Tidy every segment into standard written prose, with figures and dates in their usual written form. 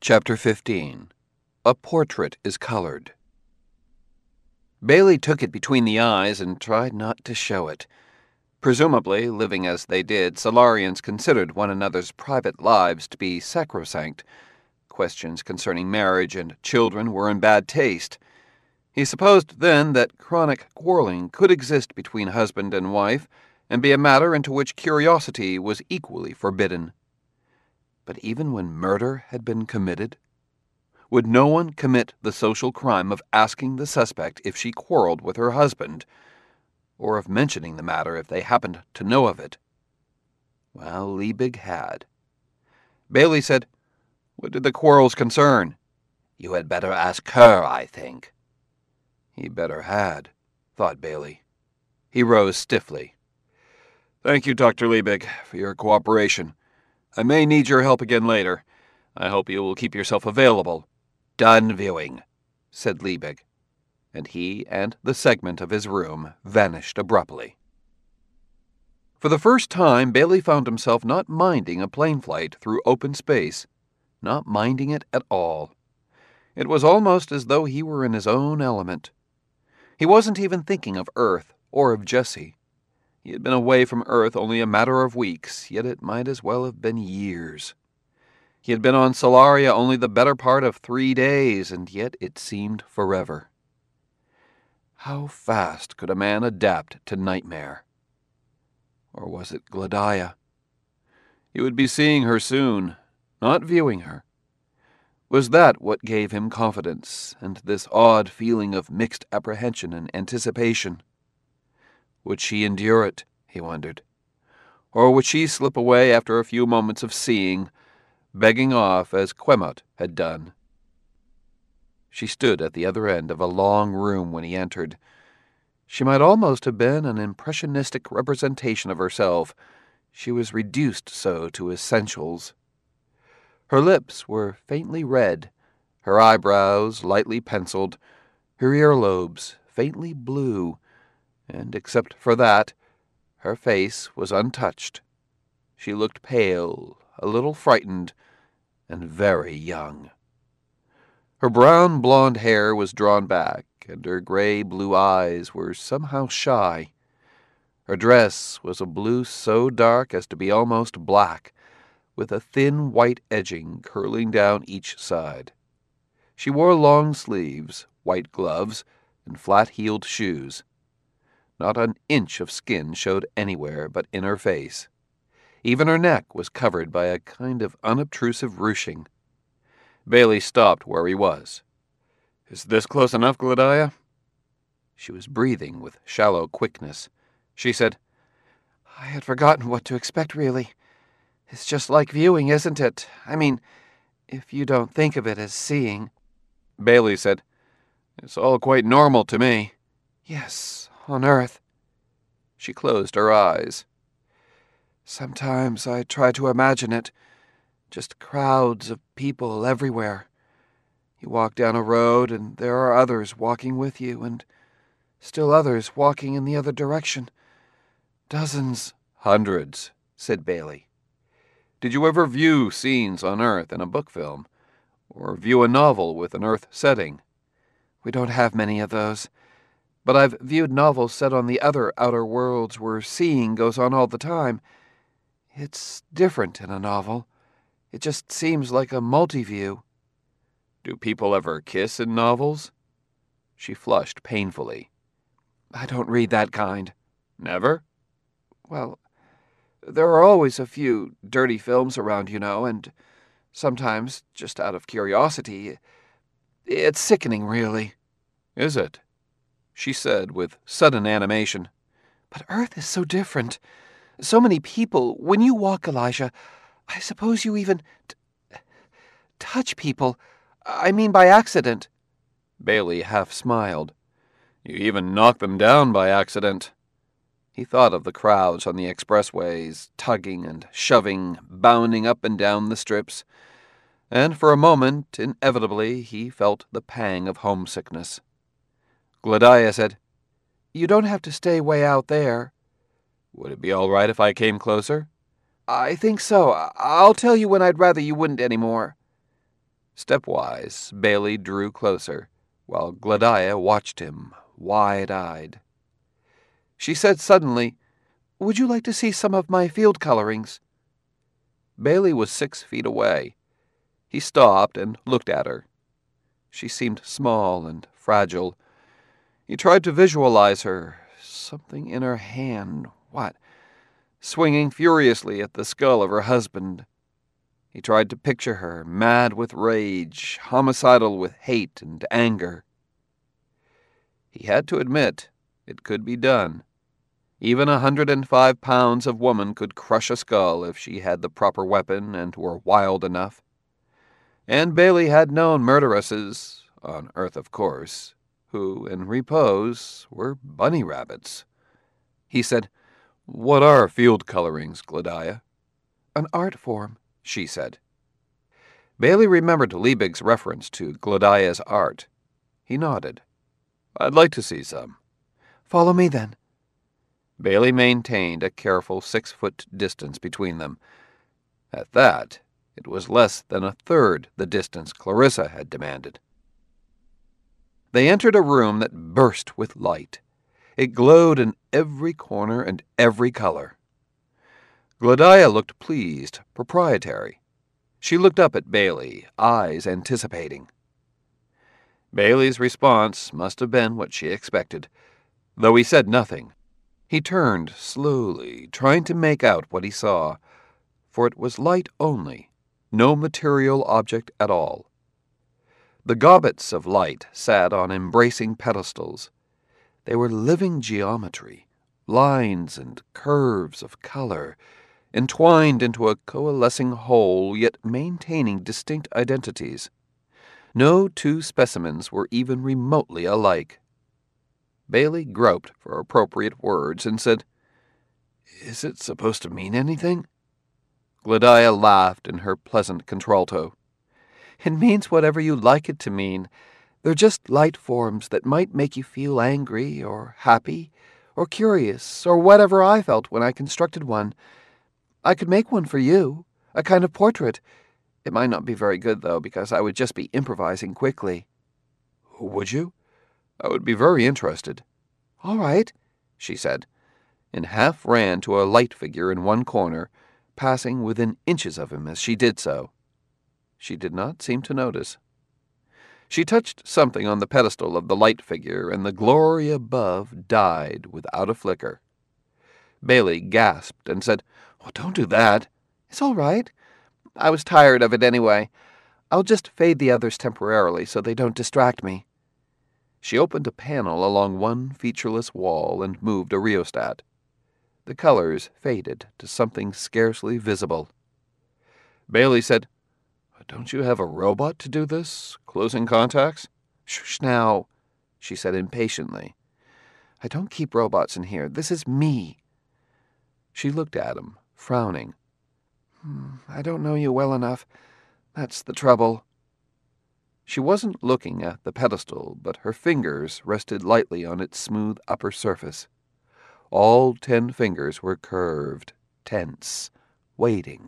Chapter 15. A Portrait is Colored. Bailey took it between the eyes and tried not to show it. Presumably, living as they did, Solarians considered one another's private lives to be sacrosanct. Questions concerning marriage and children were in bad taste. He supposed then that chronic quarreling could exist between husband and wife, and be a matter into which curiosity was equally forbidden. But even when murder had been committed, would no one commit the social crime of asking the suspect if she quarreled with her husband, or of mentioning the matter if they happened to know of it? Well, Liebig had. Bailey said, "What did the quarrels concern?" "You had better ask her, I think." He better had, thought Bailey. He rose stiffly. "Thank you, Dr. Liebig, for your cooperation. I may need your help again later. I hope you will keep yourself available." "Done viewing," said Liebig, and he and the segment of his room vanished abruptly. For the first time, Bailey found himself not minding a plane flight through open space, not minding it at all. It was almost as though he were in his own element. He wasn't even thinking of Earth or of Jessie. He had been away from Earth only a matter of weeks, yet it might as well have been years. He had been on Solaria only the better part of 3 days, and yet it seemed forever. How fast could a man adapt to nightmare? Or was it Gladia? He would be seeing her soon, not viewing her. Was that what gave him confidence, and this odd feeling of mixed apprehension and anticipation? Would she endure it, he wondered, or would she slip away after a few moments of seeing, begging off as Quemot had done? She stood at the other end of a long room when he entered. She might almost have been an impressionistic representation of herself. She was reduced so to essentials. Her lips were faintly red, her eyebrows lightly penciled, her earlobes faintly blue, and except for that, her face was untouched. She looked pale, a little frightened, and very young. Her brown blonde hair was drawn back, and her gray-blue eyes were somehow shy. Her dress was a blue so dark as to be almost black, with a thin white edging curling down each side. She wore long sleeves, white gloves, and flat-heeled shoes. Not an inch of skin showed anywhere but in her face. Even her neck was covered by a kind of unobtrusive ruching. Bailey stopped where he was. "Is this close enough, Gladia?" She was breathing with shallow quickness. She said, "I had forgotten what to expect, really. It's just like viewing, isn't it? I mean, if you don't think of it as seeing." Bailey said, "It's all quite normal to me." "Yes, on Earth." She closed her eyes. "Sometimes I try to imagine it. Just crowds of people everywhere. You walk down a road and there are others walking with you, and still others walking in the other direction. Dozens." "Hundreds," said Bailey. "Did you ever view scenes on Earth in a book film, or view a novel with an Earth setting?" "We don't have many of those. But I've viewed novels set on the other outer worlds where seeing goes on all the time. It's different in a novel. It just seems like a multi-view." "Do people ever kiss in novels?" She flushed painfully. "I don't read that kind." "Never?" "Well, there are always a few dirty films around, and sometimes, just out of curiosity, it's sickening, really." "Is it?" she said with sudden animation. "But Earth is so different. So many people. When you walk, Elijah, I suppose you even touch people. I mean by accident." Bailey half smiled. "You even knock them down by accident." He thought of the crowds on the expressways, tugging and shoving, bounding up and down the strips, and for a moment, inevitably, he felt the pang of homesickness. Gladia said, "You don't have to stay way out there." "Would it be all right if I came closer?" "I think so. I'll tell you when I'd rather you wouldn't anymore." Stepwise, Bailey drew closer, while Gladaya watched him, wide-eyed. She said suddenly, "Would you like to see some of my field colorings?" Bailey was 6 feet away. He stopped and looked at her. She seemed small and fragile. He tried to visualize her, something in her hand. What? Swinging furiously at the skull of her husband. He tried to picture her, mad with rage, homicidal with hate and anger. He had to admit it could be done. Even 105 pounds of woman could crush a skull if she had the proper weapon and were wild enough. And Bailey had known murderesses, on Earth of course, who, in repose, were bunny rabbits. He said, "What are field colorings, Gladaya?" "An art form," she said. Bailey remembered Liebig's reference to Gladaya's art. He nodded. "I'd like to see some." "Follow me, then." Bailey maintained a careful 6-foot distance between them. At that, it was less than a third the distance Clarissa had demanded. They entered a room that burst with light. It glowed in every corner and every color. Gladaya looked pleased, proprietary. She looked up at Bailey, eyes anticipating. Bailey's response must have been what she expected, though he said nothing. He turned slowly, trying to make out what he saw, for it was light only, no material object at all. The gobbets of light sat on embracing pedestals. They were living geometry, lines and curves of color, entwined into a coalescing whole, yet maintaining distinct identities. No two specimens were even remotely alike. Bailey groped for appropriate words and said, "Is it supposed to mean anything?" Gladaya laughed in her pleasant contralto. "It means whatever you like it to mean. They're just light forms that might make you feel angry or happy or curious or whatever I felt when I constructed one. I could make one for you, a kind of portrait. It might not be very good, though, because I would just be improvising quickly." "Would you? I would be very interested." "All right," she said, and half ran to a light figure in one corner, passing within inches of him as she did so. She did not seem to notice. She touched something on the pedestal of the light figure, and the glory above died without a flicker. Bailey gasped and said, "Oh, don't do that." "It's all right. I was tired of it anyway. I'll just fade the others temporarily so they don't distract me." She opened a panel along one featureless wall and moved a rheostat. The colors faded to something scarcely visible. Bailey said, "Don't you have a robot to do this? Closing contacts?" "Shh now," she said impatiently. "I don't keep robots in here. This is me." She looked at him, frowning. "I don't know you well enough. That's the trouble." She wasn't looking at the pedestal, but her fingers rested lightly on its smooth upper surface. All 10 fingers were curved, tense, waiting.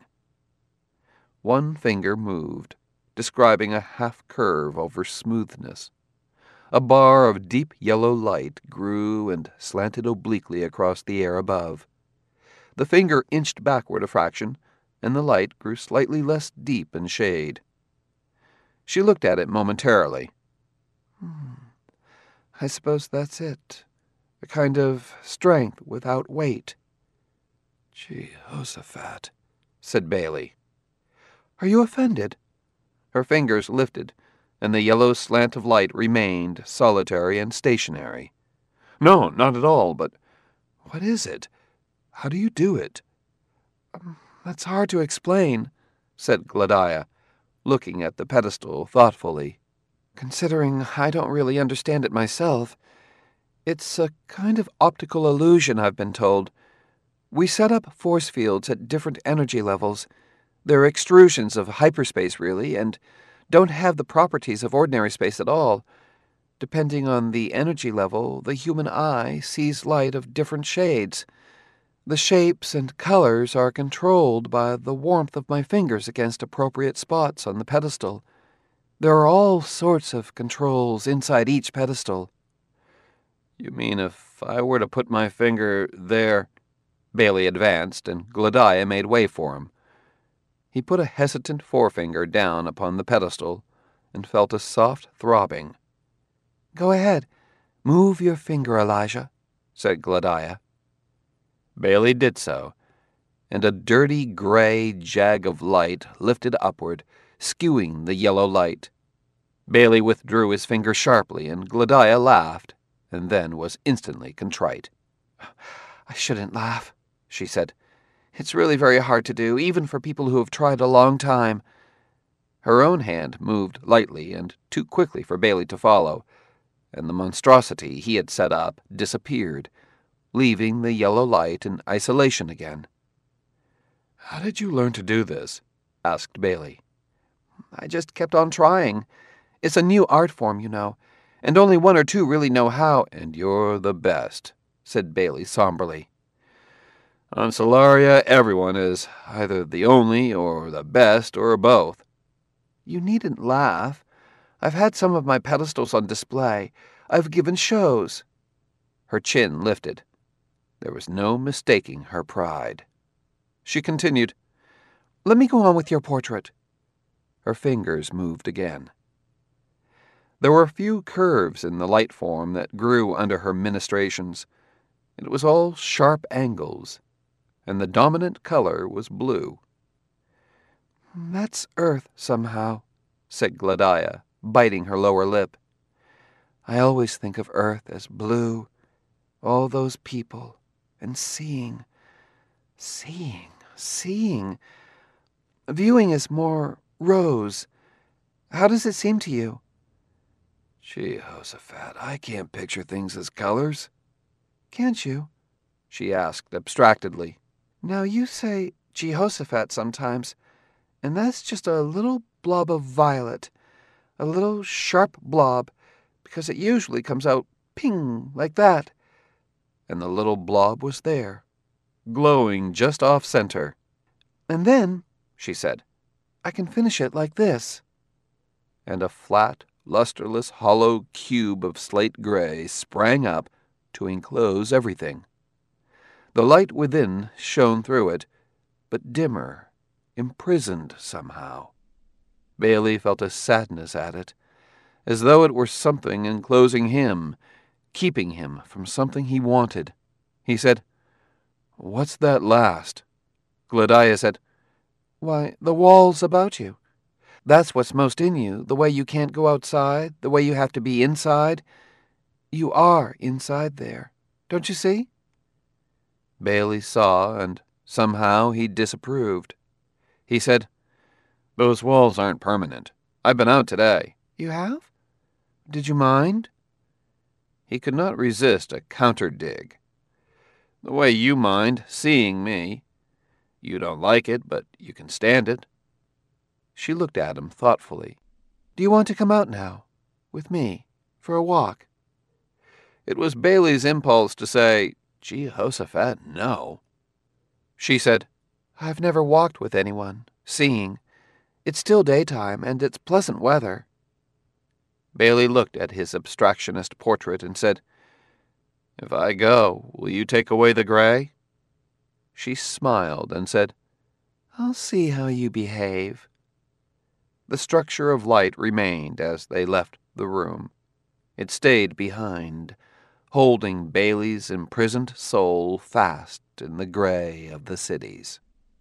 One finger moved, describing a half-curve over smoothness. A bar of deep yellow light grew and slanted obliquely across the air above. The finger inched backward a fraction, and the light grew slightly less deep in shade. She looked at it momentarily. I suppose that's it. A kind of strength without weight." "Jehoshaphat," said Bailey. "Are you offended?" Her fingers lifted, and the yellow slant of light remained solitary and stationary. "No, not at all, but what is it? How do you do it?" "That's hard to explain," said Gladaya, looking at the pedestal thoughtfully. "Considering I don't really understand it myself. It's a kind of optical illusion, I've been told. We set up force fields at different energy levels. They're extrusions of hyperspace, really, and don't have the properties of ordinary space at all. Depending on the energy level, the human eye sees light of different shades. The shapes and colors are controlled by the warmth of my fingers against appropriate spots on the pedestal. There are all sorts of controls inside each pedestal. You mean if I were to put my finger there? Bailey advanced, and Gladaya made way for him. He put a hesitant forefinger down upon the pedestal and felt a soft throbbing. Go ahead. Move your finger, Elijah, said Gladaya. Bailey did so, and a dirty gray jag of light lifted upward, skewing the yellow light. Bailey withdrew his finger sharply, and Gladaya laughed, and then was instantly contrite. I shouldn't laugh, she said. It's really very hard to do, even for people who have tried a long time. Her own hand moved lightly and too quickly for Bailey to follow, and the monstrosity he had set up disappeared, leaving the yellow light in isolation again. How did you learn to do this? Asked Bailey. I just kept on trying. It's a new art form, you know, and only one or two really know how. And you're the best, said Bailey somberly. On Solaria, everyone is either the only or the best or both. You needn't laugh. I've had some of my pedestals on display. I've given shows. Her chin lifted. There was no mistaking her pride. She continued, Let me go on with your portrait. Her fingers moved again. There were few curves in the light form that grew under her ministrations. It was all sharp angles, and the dominant color was blue. That's Earth, somehow, said Gladaya, biting her lower lip. I always think of Earth as blue, all those people, and seeing. Viewing is more rose. How does it seem to you? Jehoshaphat, I can't picture things as colors. Can't you? She asked abstractedly. Now you say Jehoshaphat sometimes, and that's just a little blob of violet, a little sharp blob, because it usually comes out ping, like that. And the little blob was there, glowing just off-center. And then, she said, I can finish it like this. And a flat, lusterless, hollow cube of slate gray sprang up to enclose everything. The light within shone through it, but dimmer, imprisoned somehow. Bailey felt a sadness at it, as though it were something enclosing him, keeping him from something he wanted. He said, What's that last? Gladaya said, Why, the walls about you. That's what's most in you, the way you can't go outside, the way you have to be inside. You are inside there, don't you see? Bailey saw, and somehow he disapproved. He said, Those walls aren't permanent. I've been out today. You have? Did you mind? He could not resist a counter-dig. The way you mind seeing me. You don't like it, but you can stand it. She looked at him thoughtfully. Do you want to come out now, with me, for a walk? It was Bailey's impulse to say, Jehoshaphat, no. She said, I've never walked with anyone, seeing. It's still daytime, and it's pleasant weather. Bailey looked at his abstractionist portrait and said, If I go, will you take away the gray? She smiled and said, I'll see how you behave. The structure of light remained as they left the room. It stayed behind, holding Bailey's imprisoned soul fast in the gray of the cities.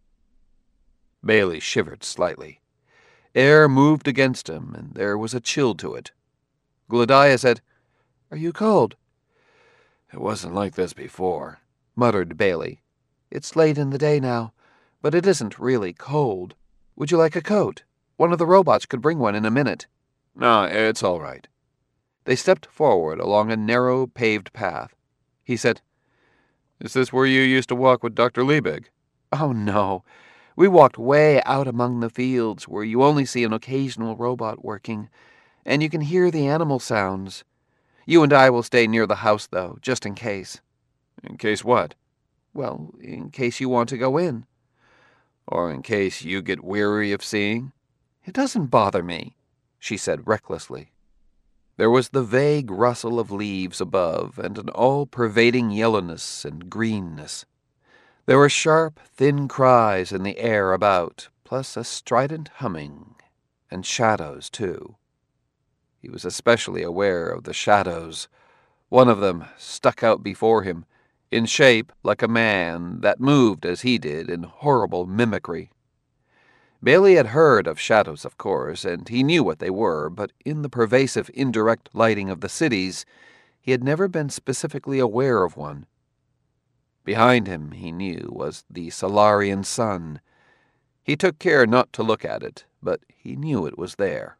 Bailey shivered slightly. Air moved against him, and there was a chill to it. Gladaya said, Are you cold? It wasn't like this before, muttered Bailey. It's late in the day now, but it isn't really cold. Would you like a coat? One of the robots could bring one in a minute. No, it's all right. They stepped forward along a narrow paved path. He said, Is this where you used to walk with Dr. Liebig? Oh, no. We walked way out among the fields where you only see an occasional robot working, and you can hear the animal sounds. You and I will stay near the house, though, just in case. In case what? Well, in case you want to go in. Or in case you get weary of seeing? It doesn't bother me. she said recklessly. There was the vague rustle of leaves above and an all-pervading yellowness and greenness. There were sharp, thin cries in the air about, plus a strident humming, and shadows, too. He was especially aware of the shadows. One of them stuck out before him, in shape like a man that moved as he did in horrible mimicry. Bailey had heard of shadows, of course, and he knew what they were, but in the pervasive indirect lighting of the cities, he had never been specifically aware of one. Behind him, he knew, was the Solarian sun. He took care not to look at it, but he knew it was there.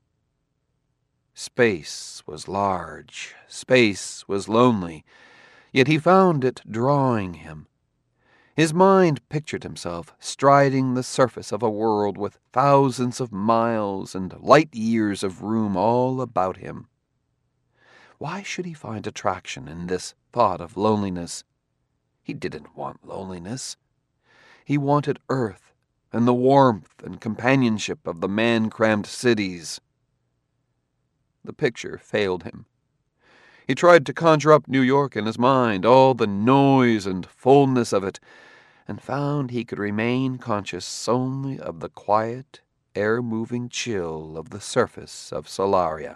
Space was large, space was lonely, yet he found it drawing him. His mind pictured himself striding the surface of a world with thousands of miles and light years of room all about him. Why should he find attraction in this thought of loneliness? He didn't want loneliness. He wanted Earth and the warmth and companionship of the man-crammed cities. The picture failed him. He tried to conjure up New York in his mind, all the noise and fullness of it, and found he could remain conscious only of the quiet, air-moving chill of the surface of Solaria.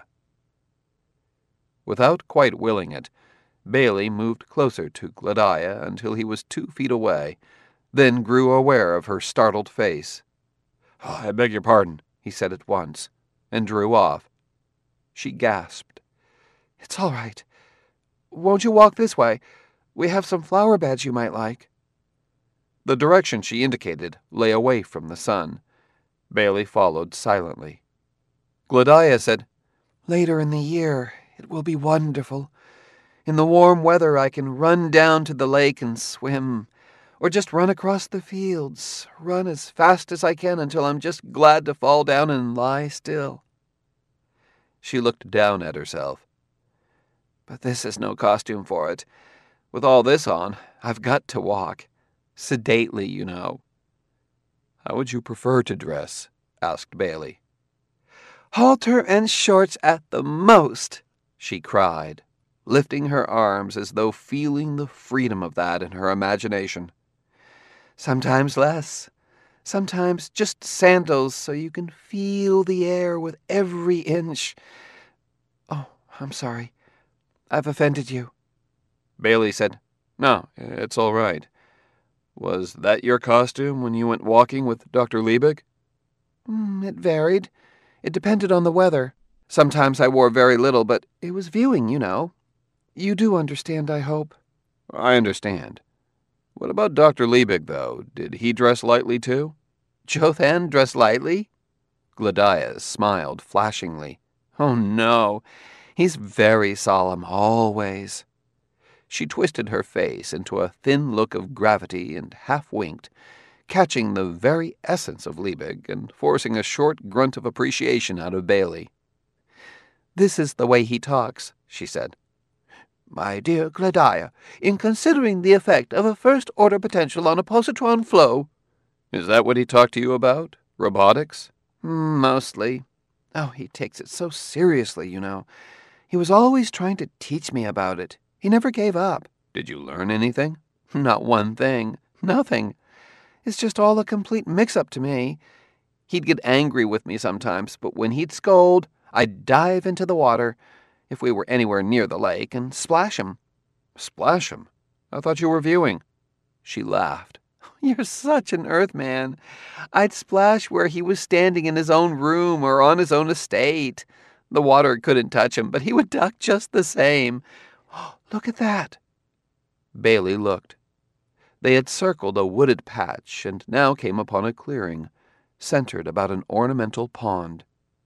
Without quite willing it, Bailey moved closer to Gladaya until he was 2 feet away, then grew aware of her startled face. "Oh, I beg your pardon," he said at once, and drew off. She gasped. "It's all right. Won't you walk this way? We have some flower beds you might like." The direction she indicated lay away from the sun. Bailey followed silently. Gladaya said, "Later in the year, it will be wonderful. In the warm weather, I can run down to the lake and swim, or just run across the fields, run as fast as I can until I'm just glad to fall down and lie still." She looked down at herself. "But this is no costume for it. With all this on, I've got to walk. Sedately, you know." "How would you prefer to dress?" asked Bailey. "Halter and shorts at the most," she cried, lifting her arms as though feeling the freedom of that in her imagination. "Sometimes less, sometimes just sandals so you can feel the air with every inch. Oh, I'm sorry. I've offended you." Bailey said, "No, it's all right. Was that your costume when you went walking with Dr. Liebig?" It varied. It depended on the weather. Sometimes I wore very little, but it was viewing, you know. You do understand, I hope." "I understand. What about Dr. Liebig, though? Did he dress lightly, too?" "Jothan dress lightly?" Gladaya smiled flashingly. "Oh, no. He's very solemn, always." She twisted her face into a thin look of gravity and half-winked, catching the very essence of Liebig and forcing a short grunt of appreciation out of Bailey. "This is the way he talks," she said. "My dear Gladaya, in considering the effect of a first-order potential on a positron flow—" "Is that what he talked to you about? Robotics?" "Mostly. Oh, he takes it so seriously, you know. He was always trying to teach me about it. He never gave up." "Did you learn anything?" "Not one thing. Nothing. It's just all a complete mix-up to me. He'd get angry with me sometimes, but when he'd scold, I'd dive into the water, if we were anywhere near the lake, and splash him." "Splash him? I thought you were viewing." She laughed. "You're such an Earthman. I'd splash where he was standing in his own room or on his own estate. The water couldn't touch him, but he would duck just the same. Look at that." Bailey looked. They had circled a wooded patch and now came upon a clearing, centered about an ornamental pond.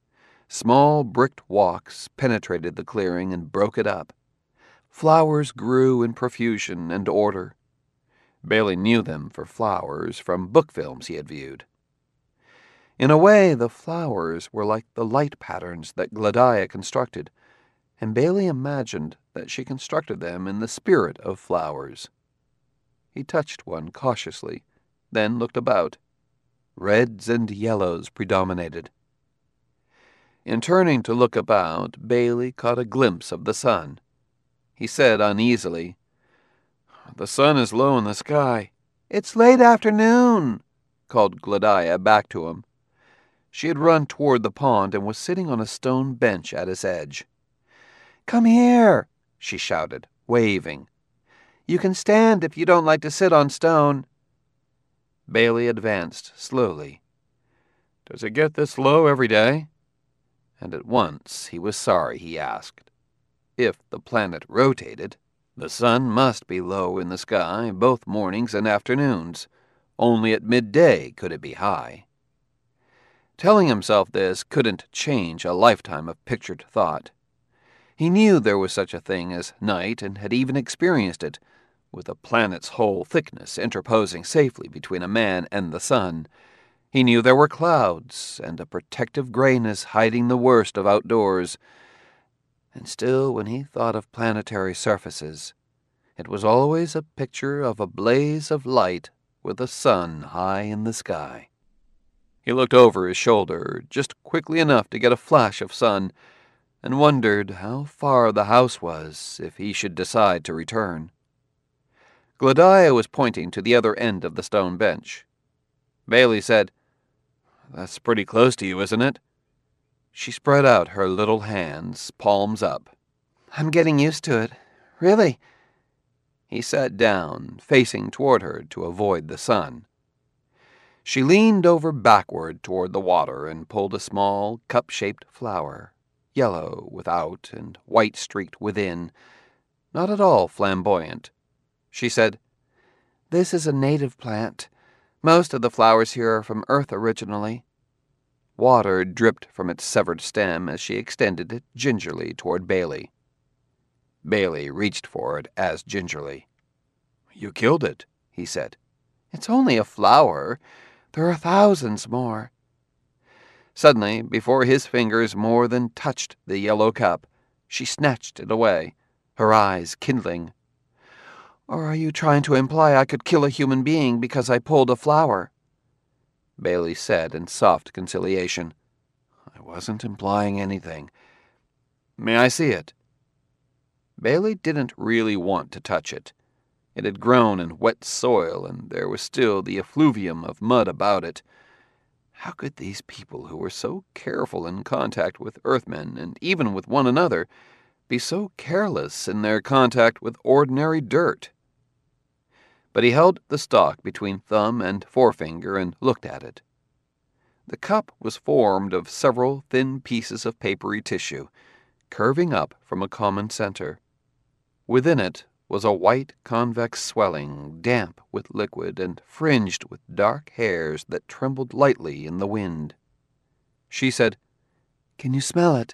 Small bricked walks penetrated the clearing and broke it up. Flowers grew in profusion and order. Bailey knew them for flowers from book films he had viewed. In a way, the flowers were like the light patterns that Gladaya constructed, and Bailey imagined that she constructed them in the spirit of flowers. He touched one cautiously, then looked about. Reds and yellows predominated. In turning to look about, Bailey caught a glimpse of the sun. He said uneasily, "The sun is low in the sky." "It's late afternoon," called Gladaya back to him. She had run toward the pond and was sitting on a stone bench at its edge. "Come here," she shouted, waving. "You can stand if you don't like to sit on stone." Bailey advanced slowly. "Does it get this low every day?" And at once he was sorry he asked. If the planet rotated, the sun must be low in the sky both mornings and afternoons. Only at midday could it be high. Telling himself this couldn't change a lifetime of pictured thought. He knew there was such a thing as night and had even experienced it, with the planet's whole thickness interposing safely between a man and the sun. He knew there were clouds and a protective grayness hiding the worst of outdoors. And still, when he thought of planetary surfaces, it was always a picture of a blaze of light with the sun high in the sky. He looked over his shoulder just quickly enough to get a flash of sun, and wondered how far the house was if he should decide to return. Gladaya was pointing to the other end of the stone bench. Bailey said, "That's pretty close to you, isn't it?" She spread out her little hands, palms up. "I'm getting used to it. Really." He sat down, facing toward her to avoid the sun. She leaned over backward toward the water and pulled a small, cup-shaped flower, yellow without and white-streaked within, not at all flamboyant. She said, "This is a native plant. Most of the flowers here are from Earth originally." Water dripped from its severed stem as she extended it gingerly toward Bailey. Bailey reached for it as gingerly. "You killed it," he said. "It's only a flower. There are thousands more." Suddenly, before his fingers more than touched the yellow cup, she snatched it away, her eyes kindling. "Or are you trying to imply I could kill a human being because I pulled a flower?" Bailey said in soft conciliation, "I wasn't implying anything. May I see it?" Bailey didn't really want to touch it. It had grown in wet soil, and there was still the effluvium of mud about it. How could these people who were so careful in contact with Earthmen, and even with one another, be so careless in their contact with ordinary dirt? But he held the stalk between thumb and forefinger and looked at it. The cup was formed of several thin pieces of papery tissue, curving up from a common center. Within it was a white convex swelling, damp with liquid and fringed with dark hairs that trembled lightly in the wind. She said, "Can you smell it?"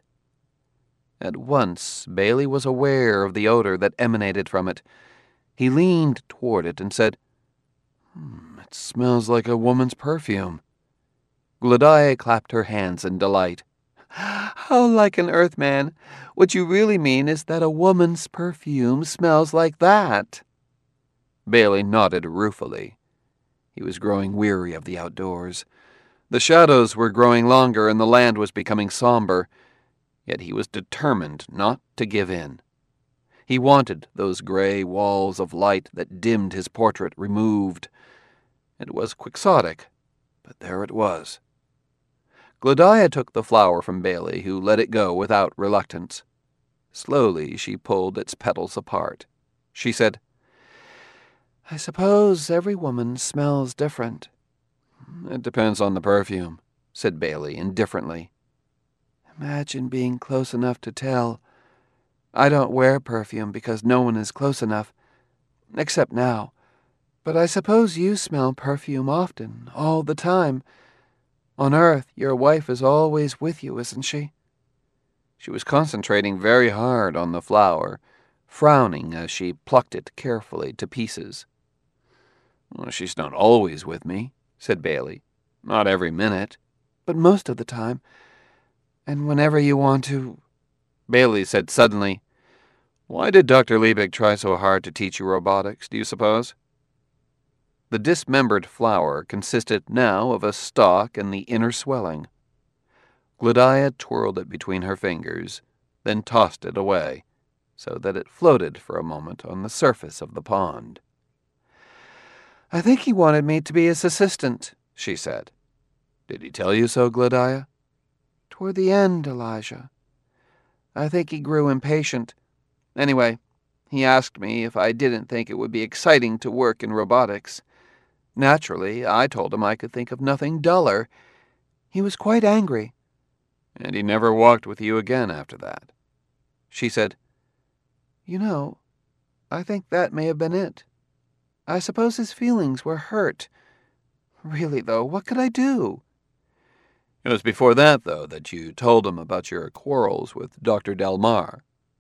At once Bailey was aware of the odor that emanated from it. He leaned toward it and said, "It smells like a woman's perfume." Gladaya clapped her hands in delight. "How like an Earthman! What you really mean is that a woman's perfume smells like that." Bailey nodded ruefully. He was growing weary of the outdoors. The shadows were growing longer and the land was becoming somber, yet he was determined not to give in. He wanted those gray walls of light that dimmed his portrait removed. It was quixotic, but there it was. Gladaya took the flower from Bailey, who let it go without reluctance. Slowly she pulled its petals apart. She said, "I suppose every woman smells different." "It depends on the perfume," said Bailey indifferently. "Imagine being close enough to tell. I don't wear perfume because no one is close enough, except now. But I suppose you smell perfume often, all the time. On Earth, your wife is always with you, isn't she?" She was concentrating very hard on the flower, frowning as she plucked it carefully to pieces. "Well, she's not always with me," said Bailey. "Not every minute." "But most of the time. And whenever you want to—" Bailey said suddenly, "Why did Dr. Liebig try so hard to teach you robotics, do you suppose?" The dismembered flower consisted now of a stalk and the inner swelling. Gludiah twirled it between her fingers, then tossed it away, so that it floated for a moment on the surface of the pond. "I think he wanted me to be his assistant," she said. "Did he tell you so, Gludiah?" "Toward the end, Elijah. I think he grew impatient. Anyway, he asked me if I didn't think it would be exciting to work in robotics. Naturally, I told him I could think of nothing duller. He was quite angry." "And he never walked with you again after that?" She said, "You know, I think that may have been it. I suppose his feelings were hurt. Really, though, what could I do?" "It was before that, though, that you told him about your quarrels with Dr. Delmar."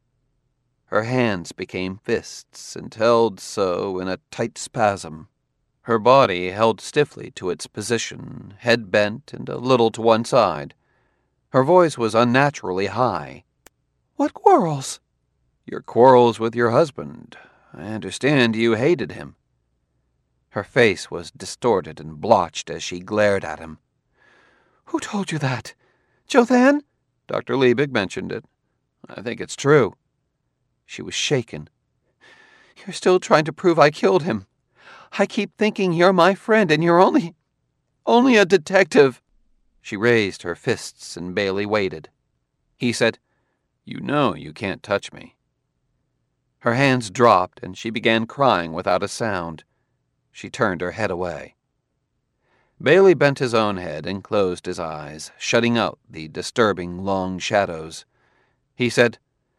Her hands became fists and held so in a tight spasm. Her body held stiffly to its position, head bent and a little to one side. Her voice was unnaturally high. "What quarrels?" "Your quarrels with your husband. I understand you hated him." Her face was distorted and blotched as she glared at him. "Who told you that? Jothan?" "Dr. Liebig mentioned it. I think it's true." She was shaken. "You're still trying to prove I killed him. I keep thinking you're my friend and you're only a detective." She raised her fists and Bailey waited. He said, "You know you can't touch me." Her hands dropped and she began crying without a sound. She turned her head away. Bailey bent his own head and closed his eyes, shutting out the disturbing long shadows. He said,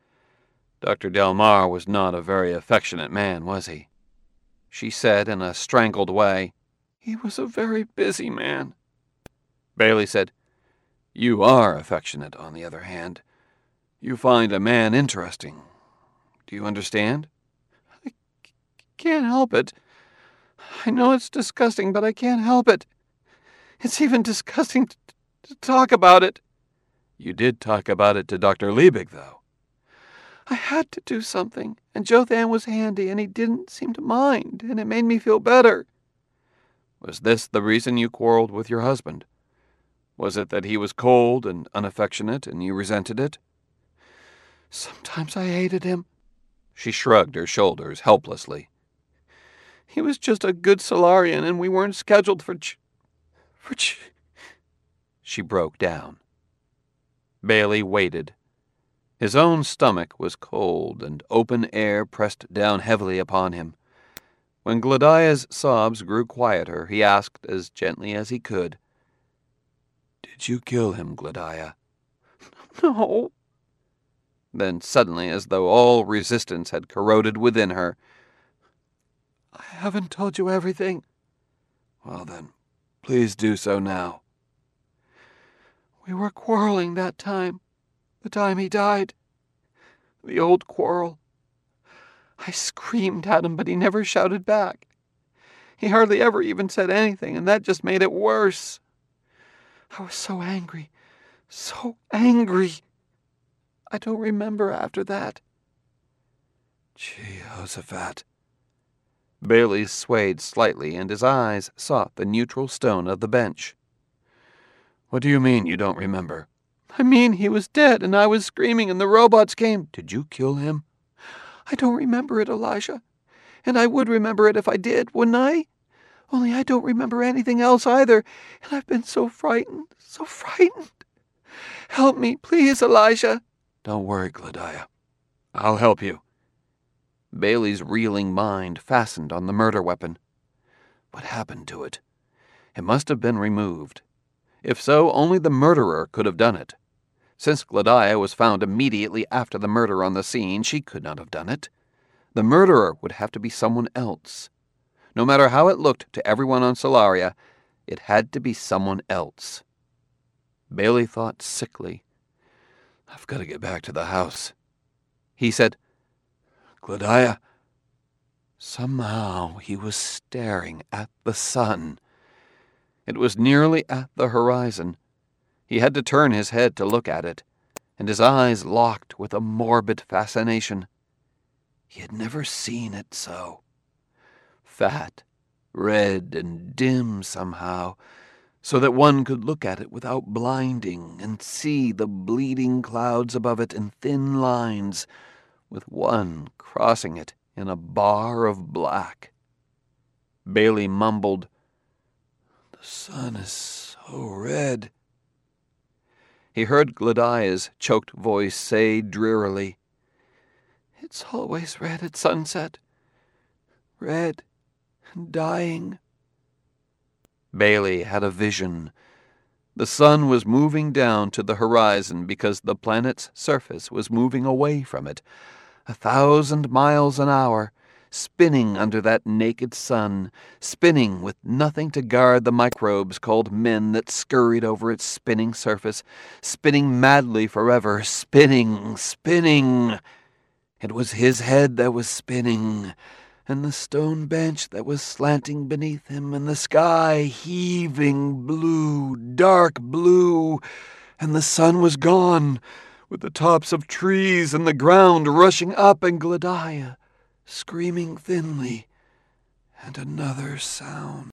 "Dr. Delmar was not a very affectionate man, was he?" She said in a strangled way, "He was a very busy man." Bailey said, "You are affectionate, on the other hand. You find a man interesting. Do you understand?" "I can't help it. I know it's disgusting, but I can't help it. It's even disgusting to talk about it." "You did talk about it to Dr. Liebig, though." "I had to do something, and Jothan was handy, and he didn't seem to mind, and it made me feel better." "Was this the reason you quarreled with your husband? Was it that he was cold and unaffectionate, and you resented it?" "Sometimes I hated him." She shrugged her shoulders helplessly. "He was just a good Solarian, and we weren't scheduled for She broke down. Bailey waited. His own stomach was cold, and open air pressed down heavily upon him. When Gludiah's sobs grew quieter, he asked as gently as he could, "Did you kill him, Gludiah?" "No." Then suddenly, as though all resistance had corroded within her, "I haven't told you everything." "Well then, please do so now." "We were quarreling that time, the time he died. The old quarrel. I screamed at him, but he never shouted back. He hardly ever even said anything, and that just made it worse. I was so angry, so angry. I don't remember after that." Jehoshaphat. Bailey swayed slightly, and his eyes sought the neutral stone of the bench. "What do you mean you don't remember?" "I mean he was dead, and I was screaming, and the robots came." "Did you kill him?" "I don't remember it, Elijah. And I would remember it if I did, wouldn't I? Only I don't remember anything else either, and I've been so frightened, so frightened. Help me, please, Elijah." "Don't worry, Gludiah. I'll help you." Bailey's reeling mind fastened on the murder weapon. What happened to it? It must have been removed. If so, only the murderer could have done it. Since Gludiah was found immediately after the murder on the scene, she could not have done it. The murderer would have to be someone else. No matter how it looked to everyone on Solaria, it had to be someone else. Bailey thought sickly. "I've got to get back to the house." He said, "Gludiah." Somehow he was staring at the sun. It was nearly at the horizon. He had to turn his head to look at it, and his eyes locked with a morbid fascination. He had never seen it so. Fat, red, and dim somehow, so that one could look at it without blinding and see the bleeding clouds above it in thin lines, with one crossing it in a bar of black. Bailey mumbled, "The sun is so red." He heard Gledaia's choked voice say drearily, "It's always red at sunset. Red and dying." Bailey had a vision. The sun was moving down to the horizon because the planet's surface was moving away from it, 1,000 miles an hour, spinning under that naked sun, spinning with nothing to guard the microbes called men that scurried over its spinning surface, spinning madly forever, spinning, spinning. It was his head that was spinning, and the stone bench that was slanting beneath him, and the sky heaving blue, dark blue, and the sun was gone, with the tops of trees and the ground rushing up, and Gledaia screaming thinly, and another sound.